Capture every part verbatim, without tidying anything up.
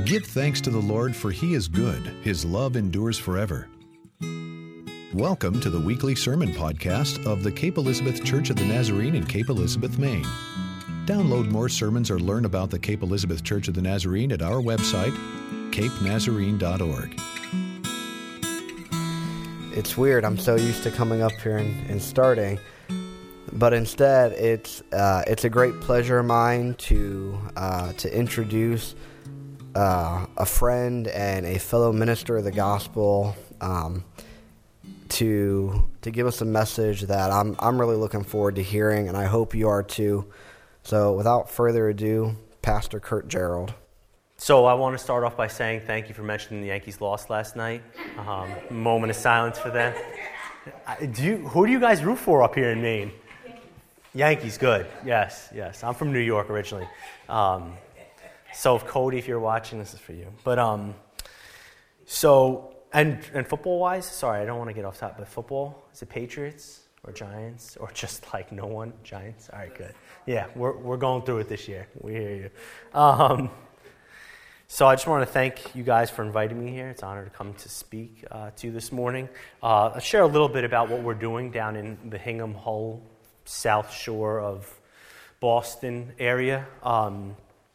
Give thanks to the Lord, for He is good. His love endures forever. Welcome to the weekly sermon podcast of the Cape Elizabeth Church of the Nazarene in Cape Elizabeth, Maine. Download more sermons or learn about the Cape Elizabeth Church of the Nazarene at our website, cape nazarene dot org. It's weird. I'm so used to coming up here and, and starting, but instead, it's uh, it's a great pleasure of mine to uh, to introduce uh, a friend and a fellow minister of the gospel um, to to give us a message that I'm I'm really looking forward to hearing, and I hope you are too. So, without further ado, Pastor Kurt Gerald. So I want to start off by saying thank you for mentioning the Yankees lost last night. Um, moment of silence for them. Do you, who do you guys root for up here in Maine? Yankees, good. Yes, yes. I'm from New York originally. Um, so if Cody, if you're watching, this is for you. But um, so and and football wise, sorry, I don't want to get off top, but football, is it Patriots or Giants or just like no one? Giants. All right, good. Yeah, we're we're going through it this year. We hear you. Um, So I just want to thank you guys for inviting me here. It's an honor to come to speak uh, to you this morning. Uh, I'll share a little bit about what we're doing down in the Hingham, Hull, South Shore of Boston area. Um,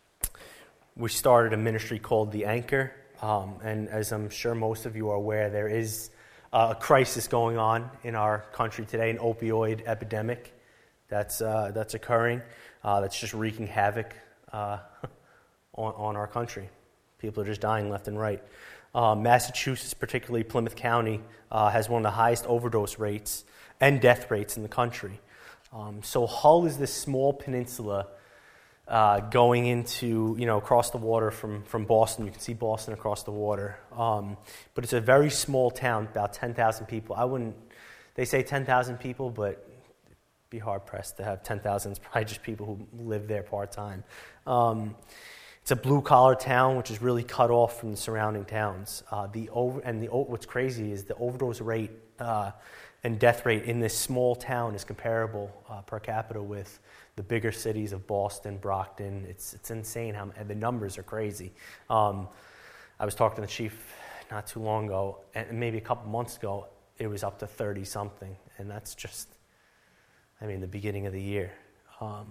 we started a ministry called The Anchor, um, and as I'm sure most of you are aware, there is uh, a crisis going on in our country today, an opioid epidemic that's uh, that's occurring, uh, that's just wreaking havoc uh, on, on our country. People are just dying left and right. Uh, Massachusetts, particularly Plymouth County, uh, has one of the highest overdose rates and death rates in the country. Um, so Hull is this small peninsula uh, going into, you know, across the water from, from Boston. You can see Boston across the water. Um, but it's a very small town, about ten thousand people. I wouldn't, they say ten thousand people, but it'd be hard-pressed to have ten thousand. It's probably just people who live there part-time. Um It's a blue-collar town, which is really cut off from the surrounding towns. Uh, the over and the what's crazy is the overdose rate uh, and death rate in this small town is comparable uh, per capita with the bigger cities of Boston, Brockton. It's it's insane how and the numbers are crazy. Um, I was talking to the chief not too long ago, and maybe a couple months ago, it was up to thirty something, and that's just, I mean, the beginning of the year. Um,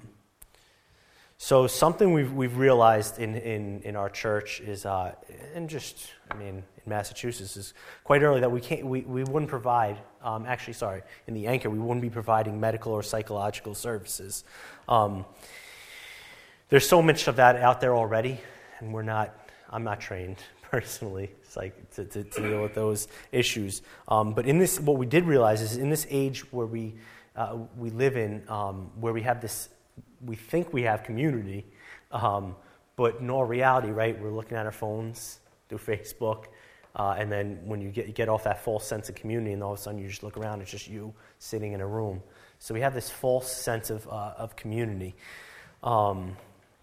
So something we've we've realized in, in, in our church is, uh, and just I mean in Massachusetts is quite early that we can't we, we wouldn't provide um, actually sorry in the Anchor we wouldn't be providing medical or psychological services. Um, there's so much of that out there already, and we're not. I'm not trained personally, like to, to, to deal with those issues. Um, but in this, what we did realize is in this age where we uh, we live in, um, where we have this. We think we have community, um, but in all reality, right, we're looking at our phones through Facebook, uh, and then when you get you get off that false sense of community, and all of a sudden you just look around, it's just you sitting in a room. So we have this false sense of uh, of community, um,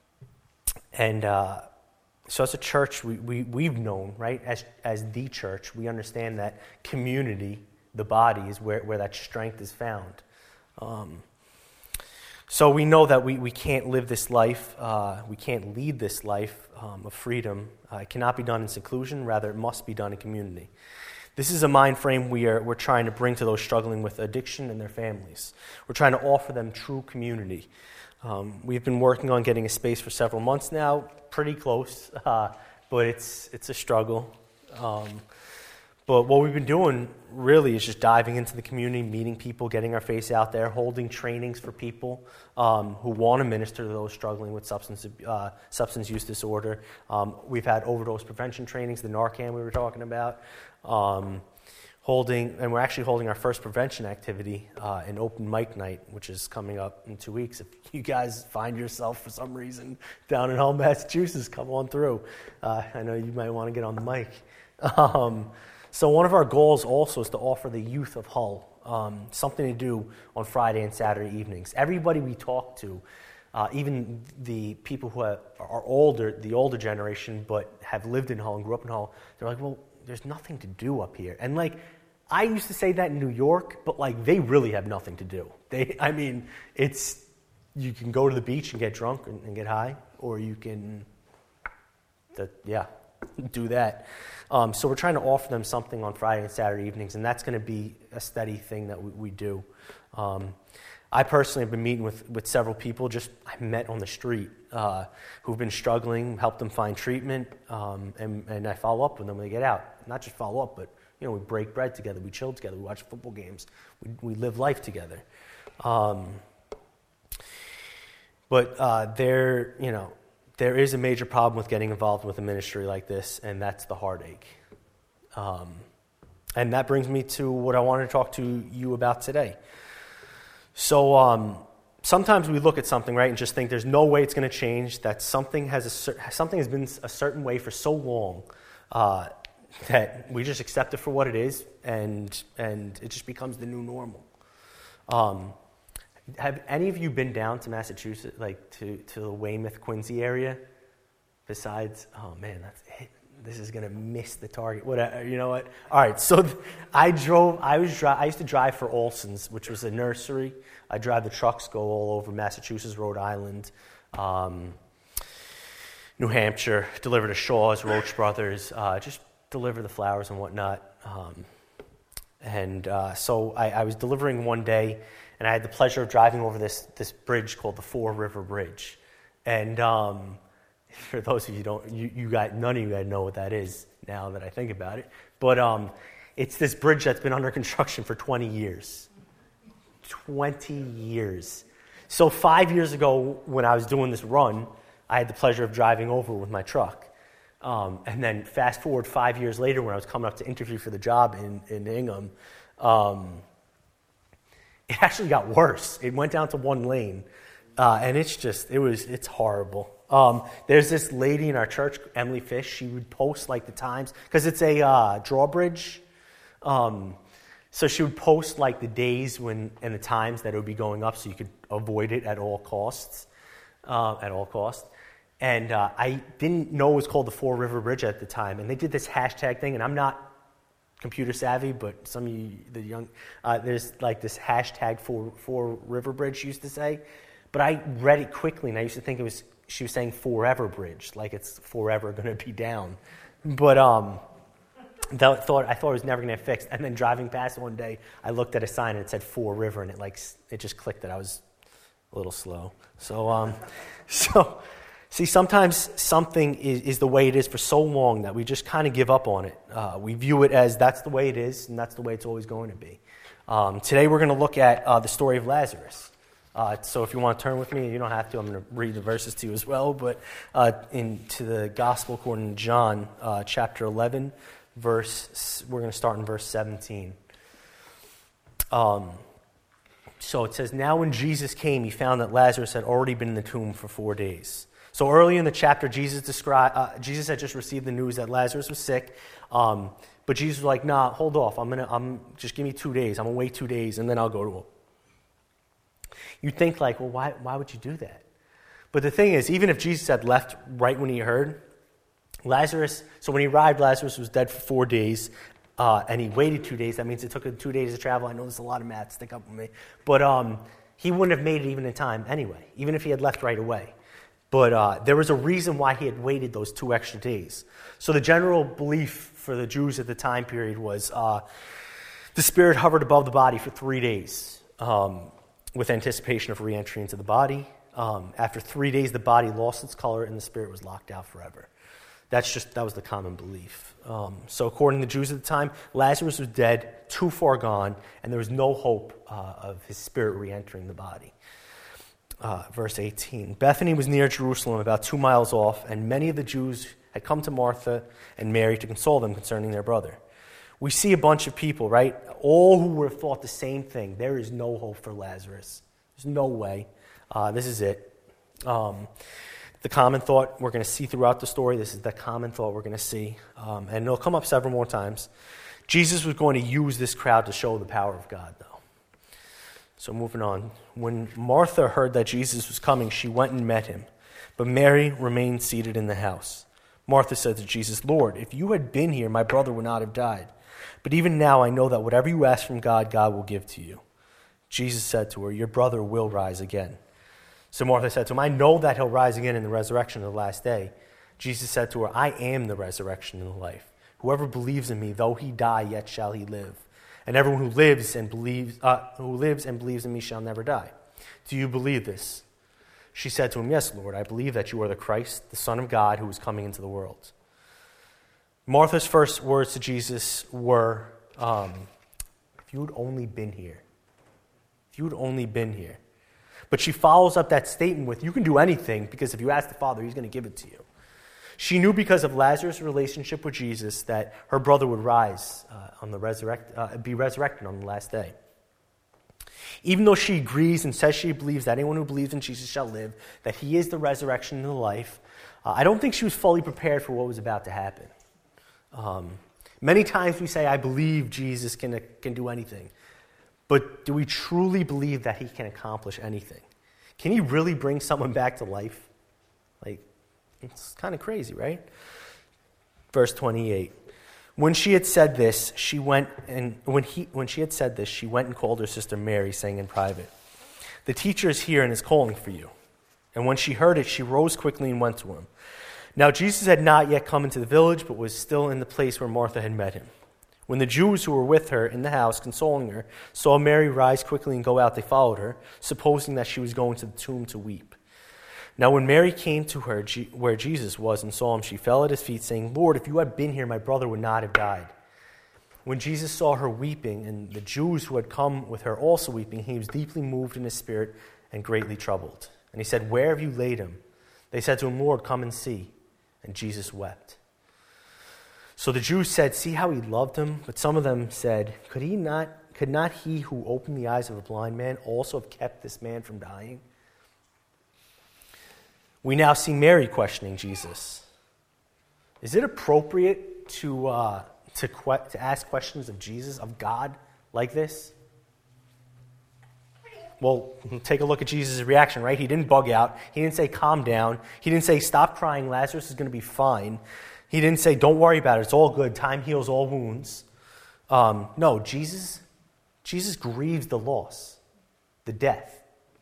and uh, so as a church, we, we we've known, right, as as the church, we understand that community, the body, is where where that strength is found. Um, So we know that we, we can't live this life, uh, we can't lead this life um, of freedom. Uh, it cannot be done in seclusion, rather it must be done in community. This is a mind frame we are, we're trying to bring to those struggling with addiction and their families. We're trying to offer them true community. Um, we've been working on getting a space for several months now, pretty close, uh, but it's it's a struggle. Um, But what we've been doing really is just diving into the community, meeting people, getting our face out there, holding trainings for people um, who want to minister to those struggling with substance uh, substance use disorder. Um, we've had overdose prevention trainings, the Narcan we were talking about, um, holding, and we're actually holding our first prevention activity, uh, an open mic night, which is coming up in two weeks. If you guys find yourself for some reason down in Hull, Massachusetts, come on through. Uh, I know you might want to get on the mic. Um, So one of our goals also is to offer the youth of Hull um, something to do on Friday and Saturday evenings. Everybody we talk to, uh, even the people who are, are older, the older generation, but have lived in Hull and grew up in Hull, they're like, well, there's nothing to do up here. And like, I used to say that in New York, but like, they really have nothing to do. They, I mean, it's, you can go to the beach and get drunk and, and get high, or you can, the, yeah, do that. Um, so we're trying to offer them something on Friday and Saturday evenings, and that's going to be a steady thing that we, we do. Um, I personally have been meeting with, with several people just I met on the street uh, who've been struggling, helped them find treatment, um, and, and I follow up with them when they get out. Not just follow up, but you know, we break bread together, we chill together, we watch football games, we, we live life together. Um, but uh, there, you know, there is a major problem with getting involved with a ministry like this, and that's the heartache. Um, and that brings me to what I wanted to talk to you about today. So um, sometimes we look at something, right, and just think there's no way it's going to change, that something has a cer- something has been a certain way for so long uh, that we just accept it for what it is, and and it just becomes the new normal. Um, have any of you been down to Massachusetts, like to, to the Weymouth, Quincy area? Besides, oh man, that's it. This is gonna miss the target. What you know what? All right, so th- I drove. I was dri- I used to drive for Olson's, which was a nursery. I drive the trucks, go all over Massachusetts, Rhode Island, um, New Hampshire. Deliver to Shaw's, Roach Brothers. Uh, just deliver the flowers and whatnot. Um, and uh, so I, I was delivering one day, and I had the pleasure of driving over this this bridge called the Four River Bridge, and. Um, For those of you who don't, you, you got none of you guys know what that is now that I think about it. But um, it's this bridge that's been under construction for twenty years. twenty years. So five years ago, when I was doing this run, I had the pleasure of driving over with my truck. Um, and then fast forward five years later, when I was coming up to interview for the job in, in Ingham, um, it actually got worse. It went down to one lane. Uh, and it's just, it was, it's horrible. Um, there's this lady in our church, Emily Fish. She would post like the times, because it's a uh, drawbridge. Um, so she would post like the days when and the times that it would be going up, so you could avoid it at all costs. Uh, at all costs. And uh, I didn't know it was called the Four River Bridge at the time. And they did this hashtag thing, and I'm not computer savvy, but some of you, the young, uh, there's like this hashtag Four, Four River Bridge used to say. But I read it quickly, and I used to think it was, she was saying Forever Bridge, like it's forever going to be down. But um, that thought, I thought it was never going to get fixed. And then driving past one day, I looked at a sign, and it said Four River, and it like it just clicked that I was a little slow. So, um, so see, sometimes something is, is the way it is for so long that we just kind of give up on it. Uh, we view it as that's the way it is, and that's the way it's always going to be. Um, today we're going to look at uh, the story of Lazarus. Uh, so if you want to turn with me, you don't have to. I'm going to read the verses to you as well. But uh, into the Gospel according to John, uh, chapter eleven, verse. We're going to start in verse seventeen. Um, so it says, "Now when Jesus came, he found that Lazarus had already been in the tomb for four days." So early in the chapter, Jesus described. Uh, Jesus had just received the news that Lazarus was sick. Um, but Jesus was like, "Nah, hold off. I'm gonna. I'm just give me two days. I'm gonna wait two days, and then I'll go to him." You'd think like, well, why why would you do that? But the thing is, even if Jesus had left right when he heard, Lazarus, so when he arrived, Lazarus was dead for four days, uh, and he waited two days. That means it took him two days to travel. I know there's a lot of math, stick up with me. But um, he wouldn't have made it even in time anyway, even if he had left right away. But uh, there was a reason why he had waited those two extra days. So the general belief for the Jews at the time period was uh, the spirit hovered above the body for three days. Um, with anticipation of re-entry into the body. Um, after three days, the body lost its color and the spirit was locked out forever. That's just, that was the common belief. Um, so according to the Jews at the time, Lazarus was dead, too far gone, and there was no hope uh, of his spirit re-entering the body. Uh, verse eighteen, Bethany was near Jerusalem, about two miles off, and many of the Jews had come to Martha and Mary to console them concerning their brother. We see a bunch of people, right? All who would have thought the same thing. There is no hope for Lazarus. There's no way. Uh, this is it. Um, the common thought we're going to see throughout the story, this is the common thought we're going to see. Um, and it'll come up several more times. Jesus was going to use this crowd to show the power of God, though. So moving on. When Martha heard that Jesus was coming, she went and met him. But Mary remained seated in the house. Martha said to Jesus, "Lord, if you had been here, my brother would not have died. But even now I know that whatever you ask from God, God will give to you." Jesus said to her, "Your brother will rise again." So Martha said to him, "I know that he'll rise again in the resurrection of the last day." Jesus said to her, I am the resurrection and the life. Whoever believes in me, though he die, yet shall he live. And everyone who lives and believes, uh, who lives and believes in me shall never die. Do you believe this? She said to him, Yes, Lord, I believe that you are the Christ, the Son of God, who is coming into the world. Martha's first words to Jesus were, um, if you had only been here. If you had only been here. But she follows up that statement with, you can do anything, because if you ask the Father, he's going to give it to you. She knew because of Lazarus' relationship with Jesus that her brother would rise uh, on the resurrect, uh, be resurrected on the last day. Even though she agrees and says she believes that anyone who believes in Jesus shall live, that he is the resurrection and the life, uh, I don't think she was fully prepared for what was about to happen. Um, many times we say, I believe Jesus can, can do anything. But do we truly believe that he can accomplish anything? Can he really bring someone back to life? Like, it's kind of crazy, right? Verse twenty-eight. When she had said this, she went and when he when she had said this, she went and called her sister Mary, saying in private, The teacher is here and is calling for you. And when she heard it, she rose quickly and went to him. Now Jesus had not yet come into the village, but was still in the place where Martha had met him. When the Jews who were with her in the house, consoling her, saw Mary rise quickly and go out, they followed her, supposing that she was going to the tomb to weep. Now when Mary came to her where Jesus was and saw him, she fell at his feet, saying, Lord, if you had been here, my brother would not have died. When Jesus saw her weeping, and the Jews who had come with her also weeping, he was deeply moved in his spirit and greatly troubled. And he said, Where have you laid him? They said to him, Lord, come and see. And Jesus wept. So the Jews said, See how he loved him? But some of them said, Could he not, could not he who opened the eyes of a blind man also have kept this man from dying? We now see Mary questioning Jesus. Is it appropriate to uh, to, que- to ask questions of Jesus, of God, like this? Well, take a look at Jesus' reaction, right? He didn't bug out. He didn't say, calm down. He didn't say, stop crying. Lazarus is going to be fine. He didn't say, don't worry about it. It's all good. Time heals all wounds. Um, no, Jesus, Jesus grieves the loss, the death.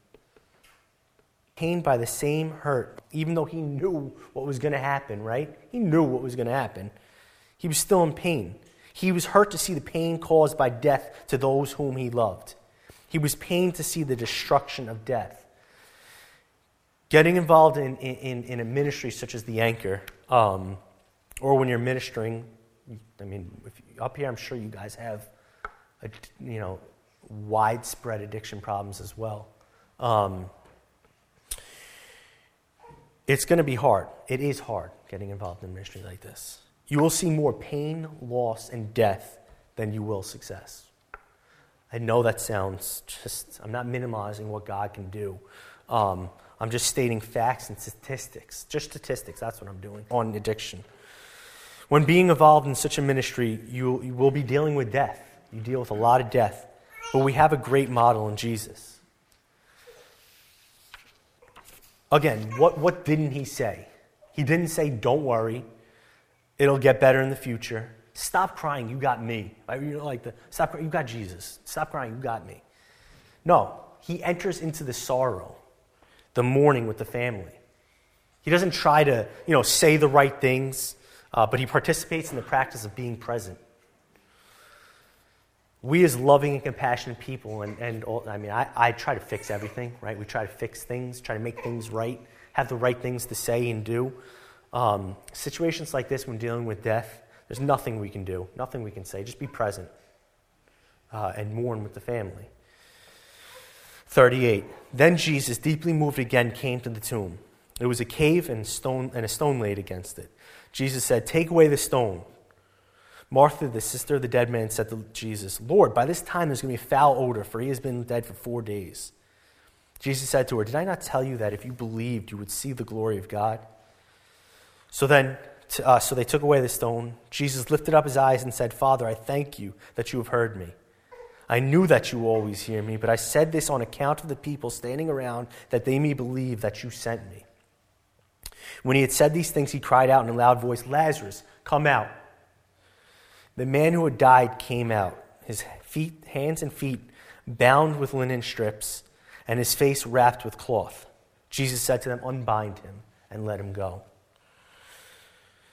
Pained by the same hurt, even though he knew what was going to happen, right? He knew what was going to happen. He was still in pain. He was hurt to see the pain caused by death to those whom he loved. He was pained to see the destruction of death. Getting involved in, in, in a ministry such as the Anchor, um, or when you're ministering, I mean, if you, up here I'm sure you guys have, a, you know, widespread addiction problems as well. Um, It's going to be hard. It is hard getting involved in ministry like this. You will see more pain, loss, and death than you will success. I know that sounds just, I'm not minimizing what God can do. Um, I'm just stating facts and statistics. Just statistics, that's what I'm doing on addiction. When being involved in such a ministry, you, you will be dealing with death. You deal with a lot of death. But we have a great model in Jesus. Again, what, what didn't he say? He didn't say, don't worry, it'll get better in the future. Stop crying, you got me. Right? You know, like the stop crying, you got Jesus. Stop crying, you got me. No, he enters into the sorrow, the mourning with the family. He doesn't try to, you know, say the right things, uh, but he participates in the practice of being present. We as loving and compassionate people, and, and all, I mean, I, I try to fix everything, right? We try to fix things, try to make things right, have the right things to say and do. Um, situations like this when dealing with death, there's nothing we can do, nothing we can say. Just be present uh, and mourn with the family. thirty-eight. Then Jesus, deeply moved again, came to the tomb. It was a cave and, stone, and a stone laid against it. Jesus said, take away the stone. Martha, the sister of the dead man, said to Jesus, Lord, by this time there's going to be a foul odor, for he has been dead for four days. Jesus said to her, did I not tell you that if you believed, you would see the glory of God? So then, uh, so they took away the stone. Jesus lifted up his eyes and said, Father, I thank you that you have heard me. I knew that you always hear me, but I said this on account of the people standing around, that they may believe that you sent me. When he had said these things, he cried out in a loud voice, Lazarus, come out. The man who had died came out, his feet, hands and feet bound with linen strips, and his face wrapped with cloth. Jesus said to them, unbind him and let him go.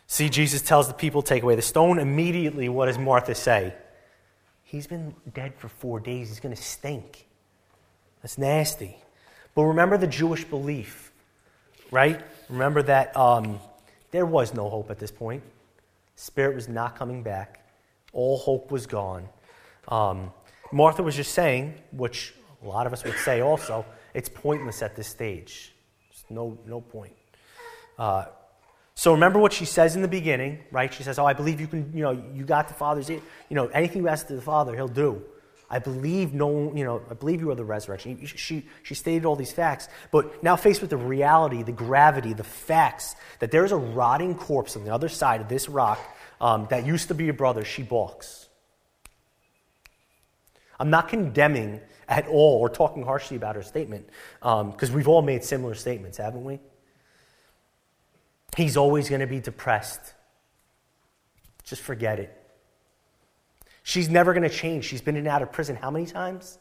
See, Jesus tells the people, take away the stone. Immediately, what does Martha say? He's been dead for four days. He's going to stink. That's nasty. But remember the Jewish belief, right? Remember that um, there was no hope at this point. Spirit was not coming back. All hope was gone. Um, Martha was just saying, which a lot of us would say also, it's pointless at this stage. There's no, no point. Uh, so remember what she says in the beginning, right? She says, oh, I believe you can, you know, you got the Father's, you know, anything you ask the Father, he'll do. I believe no, you know, I believe you are the resurrection. She, she stated all these facts, but now faced with the reality, the gravity, the facts, that there is a rotting corpse on the other side of this rock um, that used to be your brother, she balks. I'm not condemning at all or talking harshly about her statement, because um, we've all made similar statements, haven't we? He's always going to be depressed. Just forget it. She's never going to change. She's been in and out of prison how many times?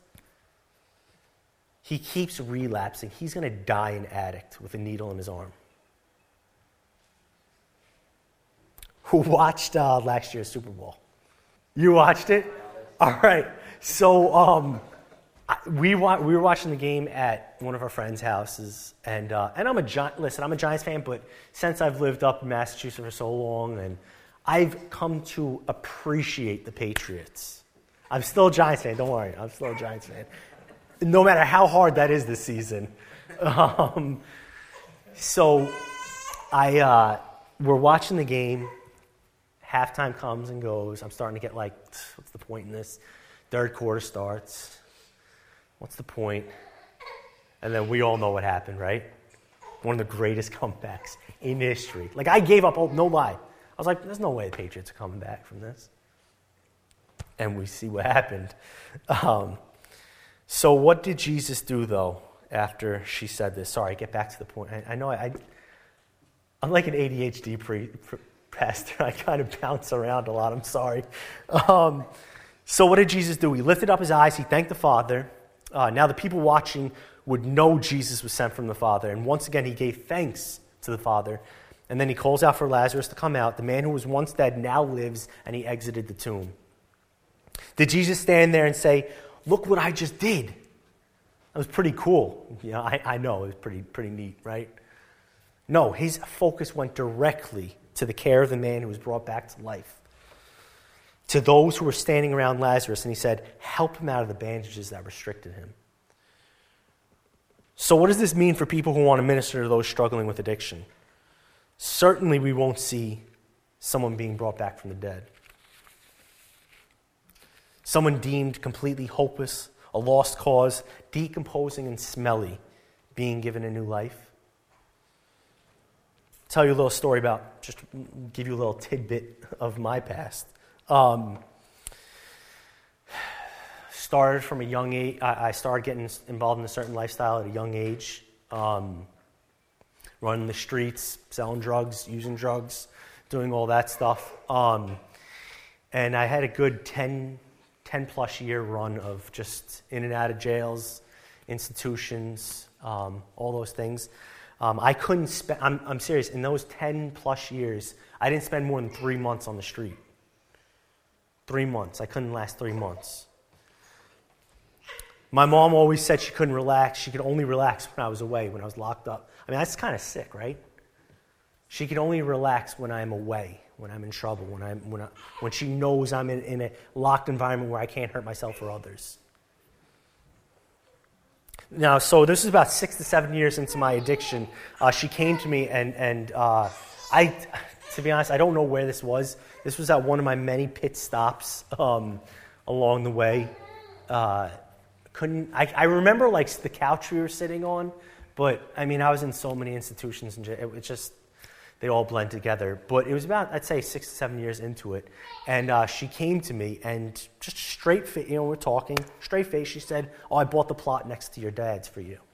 He keeps relapsing. He's going to die an addict with a needle in his arm. Who watched uh, last year's Super Bowl? You watched it? All right. So um, we wa- we were watching the game at one of our friends' houses, and uh, and I'm a Gi- listen. I'm a Giants fan, but since I've lived up in Massachusetts for so long, and I've come to appreciate the Patriots. I'm still a Giants fan. Don't worry, I'm still a Giants fan. No matter how hard that is this season. Um, so I uh, we're watching the game. Halftime comes and goes. I'm starting to get like, what's the point in this? Third quarter starts. What's the point? And then we all know what happened, right? One of the greatest comebacks in history. Like, I gave up hope, no lie. I was like, there's no way the Patriots are coming back from this. And we see what happened. Um, so what did Jesus do, though, after she said this? Sorry, get back to the point. I, I know I, I, I'm like an A D H D pre, pre, pastor. I kind of bounce around a lot. I'm sorry. Um, so what did Jesus do? He lifted up his eyes. He thanked the Father. Uh, now the people watching would know Jesus was sent from the Father. And once again, he gave thanks to the Father. And then he calls out for Lazarus to come out. The man who was once dead now lives, and he exited the tomb. Did Jesus stand there and say, look what I just did? That was pretty cool. You know, I, I know, it was pretty, pretty neat, right? No, his focus went directly to the care of the man who was brought back to life, to those who were standing around Lazarus, and he said, help him out of the bandages that restricted him. So what does this mean for people who want to minister to those struggling with addiction? Certainly we won't see someone being brought back from the dead. Someone deemed completely hopeless, a lost cause, decomposing and smelly, being given a new life. Tell you a little story about, just give you a little tidbit of my past. Um, started from a young age, I started getting involved in a certain lifestyle at a young age. Um, running the streets, selling drugs, using drugs, doing all that stuff. Um, and I had a good ten, ten plus year run of just in and out of jails, institutions, um, all those things. Um, I couldn't spend, I'm, I'm serious, in those ten plus years, I didn't spend more than three months on the street. Three months. I couldn't last three months. My mom always said she couldn't relax. She could only relax when I was away, when I was locked up. I mean, that's kind of sick, right? She could only relax when I'm away, when I'm in trouble, when I'm when I, when she knows I'm in, in a locked environment where I can't hurt myself or others. Now, so this is about six to seven years into my addiction. Uh, she came to me, and and uh, I, to be honest, I don't know where this was. This was at one of my many pit stops um, along the way. Uh, couldn't I, I remember like the couch we were sitting on, but I mean I was in so many institutions and it, it just they all blend together. But it was about I'd say six to seven years into it, and uh, she came to me and just straight face, you know, we're talking straight face. She said, "Oh, I bought the plot next to your dad's for you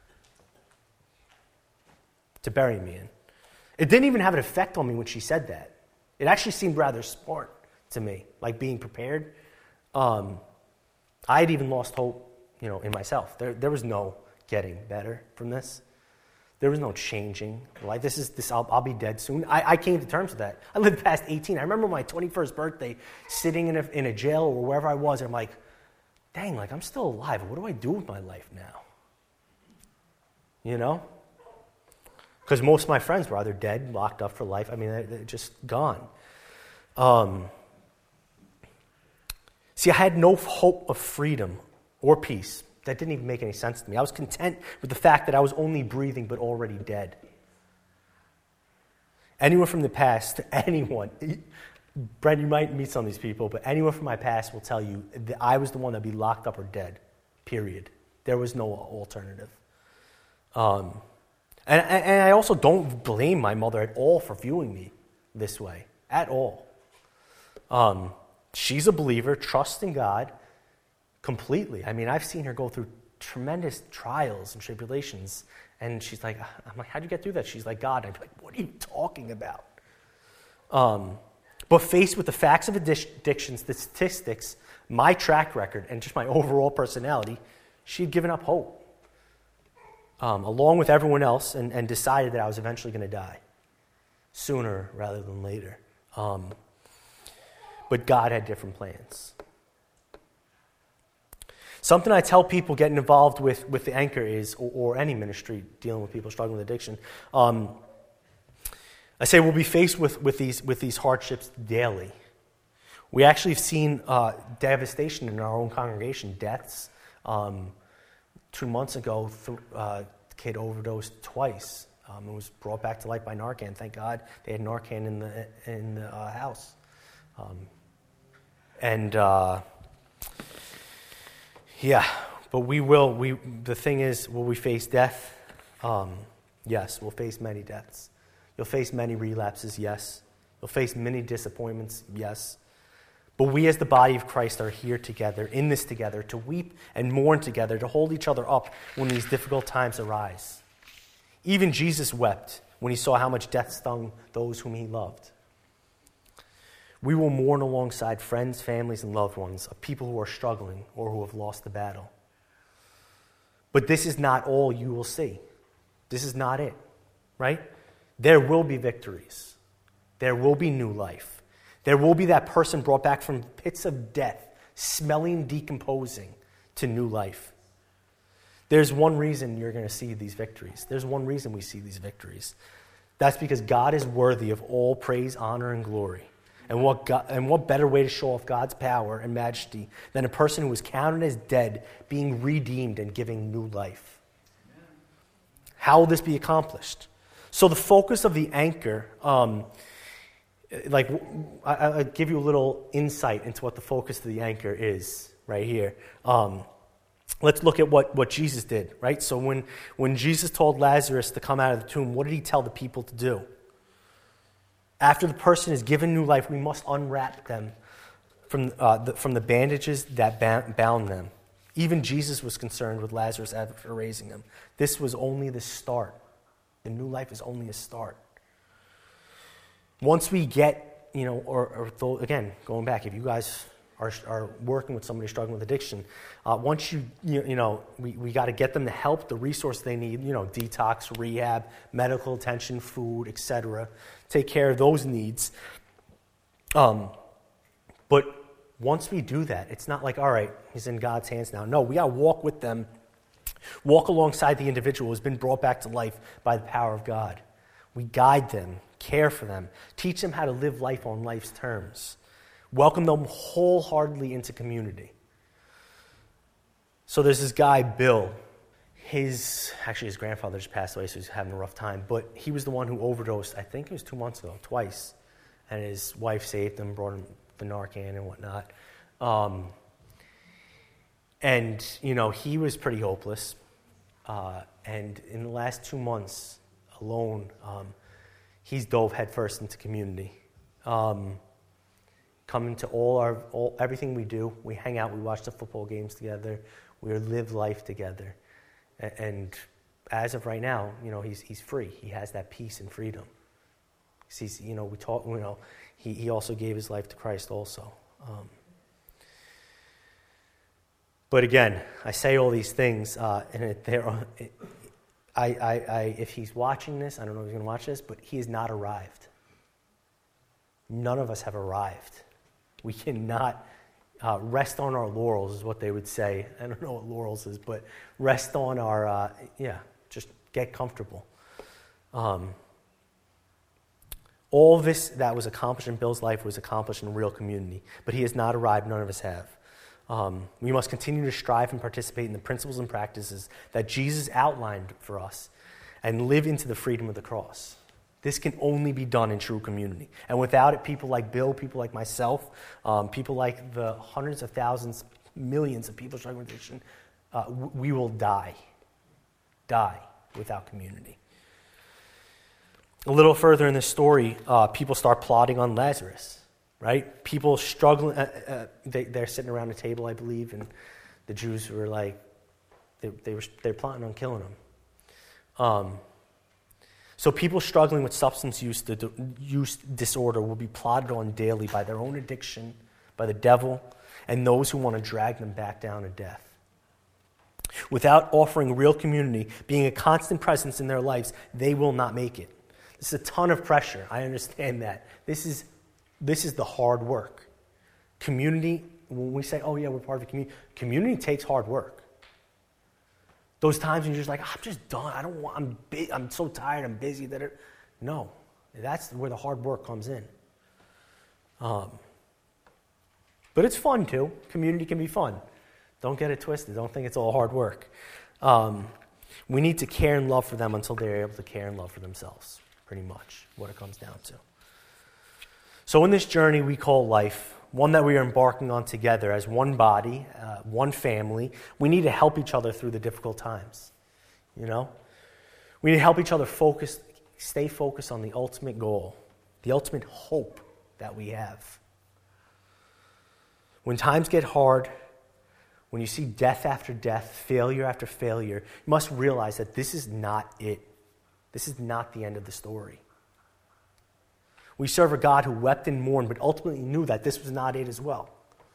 to bury me in." It didn't even have an effect on me when she said that. It actually seemed rather smart to me, like being prepared. Um, I had even lost hope, you know, in myself. There, there was no getting better from this. There was no changing. Like, this is this. I'll, I'll be dead soon. I, I came to terms with that. I lived past eighteen. I remember my twenty-first birthday, sitting in a, in a jail or wherever I was. And I'm like, dang, like I'm still alive. What do I do with my life now? You know? Because most of my friends were either dead, locked up for life. I mean, they're, they're just gone. Um, see, I had no hope of freedom or peace. That didn't even make any sense to me. I was content with the fact that I was only breathing but already dead. Anyone from the past, anyone, Brent, you might meet some of these people, but anyone from my past will tell you that I was the one that would be locked up or dead, period. There was no alternative. Um, and, and I also don't blame my mother at all for viewing me this way, at all. Um, she's a believer, trusts in God, completely. I mean, I've seen her go through tremendous trials and tribulations, and she's like, I'm like, how'd you get through that? She's like, God. I'd be like, what are you talking about? Um, but faced with the facts of addiction, the statistics, my track record, and just my overall personality, she'd given up hope, um, along with everyone else, and, and decided that I was eventually going to die, sooner rather than later. Um, but God had different plans. Something I tell people getting involved with, with the Anchor is, or, or any ministry dealing with people struggling with addiction, um, I say we'll be faced with, with, these, with these hardships daily. We actually have seen uh, devastation in our own congregation, deaths. Um, two months ago, th- uh, the kid overdosed twice. Um, and was brought back to life by Narcan. Thank God they had Narcan in the, in the uh, house. Um, and... Uh, Yeah, but we will, we, the thing is, will we face death? Um, yes, we'll face many deaths. You'll face many relapses, yes. You'll face many disappointments, yes. But we as the body of Christ are here together, in this together, to weep and mourn together, to hold each other up when these difficult times arise. Even Jesus wept when he saw how much death stung those whom he loved. We will mourn alongside friends, families, and loved ones of people who are struggling or who have lost the battle. But this is not all you will see. This is not it, right? There will be victories. There will be new life. There will be that person brought back from pits of death, smelling, decomposing, to new life. There's one reason you're going to see these victories. There's one reason we see these victories. That's because God is worthy of all praise, honor, and glory. And what God, and what better way to show off God's power and majesty than a person who was counted as dead being redeemed and giving new life? Amen. How will this be accomplished? So the focus of the Anchor, um, like I, I'll give you a little insight into what the focus of the Anchor is right here. Um, let's look at what, what Jesus did, right? So when, when Jesus told Lazarus to come out of the tomb, what did he tell the people to do? After the person is given new life, we must unwrap them from, uh, the, from the bandages that bound them. Even Jesus was concerned with Lazarus after raising him. This was only the start. The new life is only a start. Once we get, you know, or, or th- again, going back, if you guys are, are working with somebody struggling with addiction, uh, once you, you, you know, we, we got to get them the help, the resource they need, you know, detox, rehab, medical attention, food, et cetera. Take care of those needs. Um, but once we do that, it's not like, all right, he's in God's hands now. No, we got to walk with them, walk alongside the individual who's been brought back to life by the power of God. We guide them, care for them, teach them how to live life on life's terms, welcome them wholeheartedly into community. So there's this guy, Bill. His, actually his grandfather just passed away, so he's having a rough time. But he was the one who overdosed, I think it was two months ago, twice. And his wife saved him, brought him the Narcan and whatnot. Um, and, you know, he was pretty hopeless. Uh, and in the last two months alone, um, he's dove headfirst into community. Um, coming to all our, all, everything we do. We hang out, we watch the football games together. We live life together. And as of right now, you know, he's he's free. He has that peace and freedom. He's, you know, we talk. You know, he he also gave his life to Christ also. Um, but again, I say all these things, uh, and it, they're. It, I, I, I, if he's watching this, I don't know if he's going to watch this, but he has not arrived. None of us have arrived. We cannot uh, rest on our laurels, is what they would say. I don't know what laurels is, but rest on our, uh, yeah, just get comfortable. Um, all this that was accomplished in Bill's life was accomplished in real community, but he has not arrived. None of us have. Um, we must continue to strive and participate in the principles and practices that Jesus outlined for us and live into the freedom of the cross. This can only be done in true community. And without it, people like Bill, people like myself, um, people like the hundreds of thousands, millions of people struggling with addiction, uh, we will die. Die without community. A little further in this story, uh, people start plotting on Lazarus. Right? People struggling, uh, uh, they, they're sitting around a table, I believe, and the Jews were like, they, they were they're plotting on killing him. Um, so people struggling with substance use, the, use disorder will be plotted on daily by their own addiction, by the devil, and those who want to drag them back down to death. Without offering real community, being a constant presence in their lives, they will not make it. This is a ton of pressure. I understand that. This is This is the hard work. Community, when we say, oh yeah, we're part of a community, community takes hard work. Those times when you're just like, I'm just done, I don't want, I'm bu- I'm so tired, I'm busy. That it, No, that's where the hard work comes in. Um, but it's fun too. Community can be fun. Don't get it twisted. Don't think it's all hard work. Um, we need to care and love for them until they're able to care and love for themselves. Pretty much what it comes down to. So in this journey we call life, one that we are embarking on together as one body, uh, one family, we need to help each other through the difficult times. You know? We need to help each other focus, stay focused on the ultimate goal, the ultimate hope that we have. When times get hard, when you see death after death, failure after failure, you must realize that this is not it. This is not the end of the story. We serve a God who wept and mourned, but ultimately knew that this was not it as well.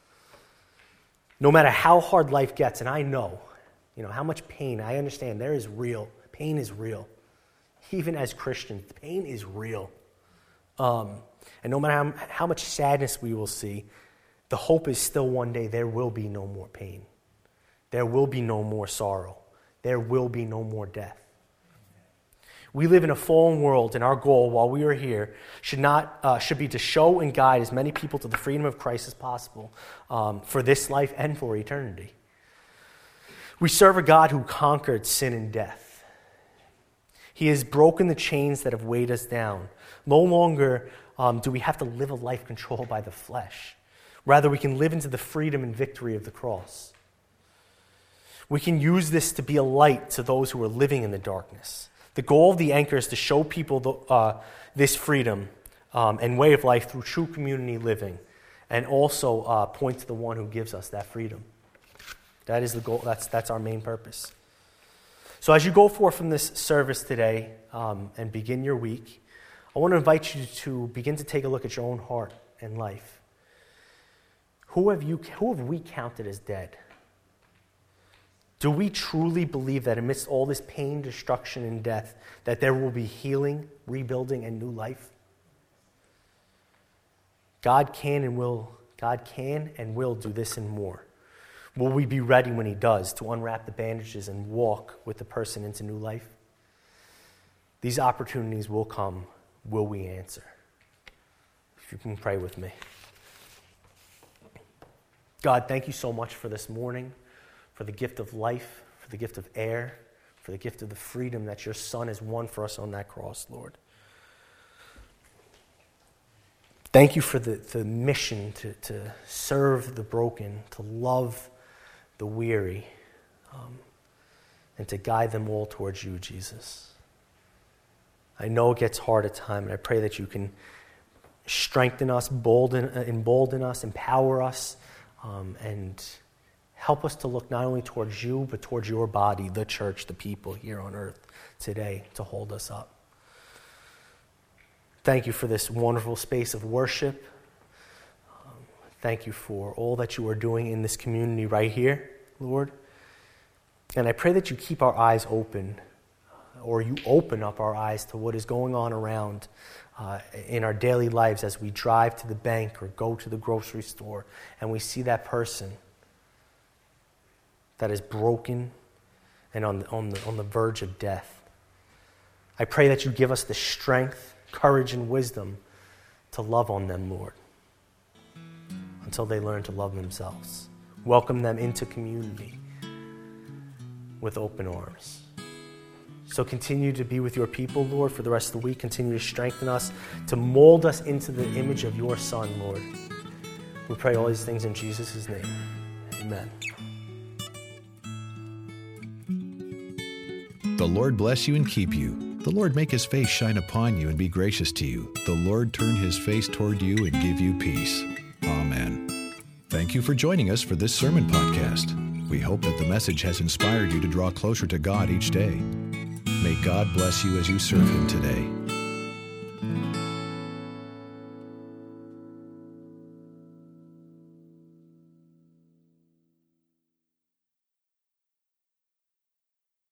No matter how hard life gets, and I know, you know, how much pain, I understand, there is real. Pain is real. Even as Christians, pain is real. Um, and no matter how, how much sadness we will see, the hope is still one day there will be no more pain. There will be no more sorrow. There will be no more death. We live in a fallen world, and our goal while we are here should not uh, should be to show and guide as many people to the freedom of Christ as possible um, for this life and for eternity. We serve a God who conquered sin and death. He has broken the chains that have weighed us down. No longer um, do we have to live a life controlled by the flesh. Rather, we can live into the freedom and victory of the cross. We can use this to be a light to those who are living in the darkness. The goal of the anchor is to show people the, uh, this freedom um, and way of life through true community living, and also uh, point to the one who gives us that freedom. That is the goal. That's that's our main purpose. So as you go forth from this service today um, and begin your week, I want to invite you to begin to take a look at your own heart and life. Who have you? Who have we counted as dead? Do we truly believe that amidst all this pain, destruction, and death, that there will be healing, rebuilding, and new life? God can and will, God can and will do this and more. Will we be ready when He does to unwrap the bandages and walk with the person into new life? These opportunities will come. Will we answer? If you can pray with me. God, thank you so much for this morning, for the gift of life, for the gift of air, for the gift of the freedom that your Son has won for us on that cross, Lord. Thank you for the, the mission to, to serve the broken, to love the weary, um, and to guide them all towards you, Jesus. I know it gets hard at times, and I pray that you can strengthen us, bolden, embolden us, empower us, um, and help us to look not only towards you, but towards your body, the church, the people here on earth today to hold us up. Thank you for this wonderful space of worship. Um, thank you for all that you are doing in this community right here, Lord. And I pray that you keep our eyes open or you open up our eyes to what is going on around uh, in our daily lives as we drive to the bank or go to the grocery store and we see that person that is broken and on the, on the, on the verge of death. I pray that you give us the strength, courage, and wisdom to love on them, Lord, until they learn to love themselves. Welcome them into community with open arms. So continue to be with your people, Lord, for the rest of the week. Continue to strengthen us, to mold us into the image of your Son, Lord. We pray all these things in Jesus' name. Amen. The Lord bless you and keep you. The Lord make his face shine upon you and be gracious to you. The Lord turn his face toward you and give you peace. Amen. Thank you for joining us for this sermon podcast. We hope that the message has inspired you to draw closer to God each day. May God bless you as you serve him today.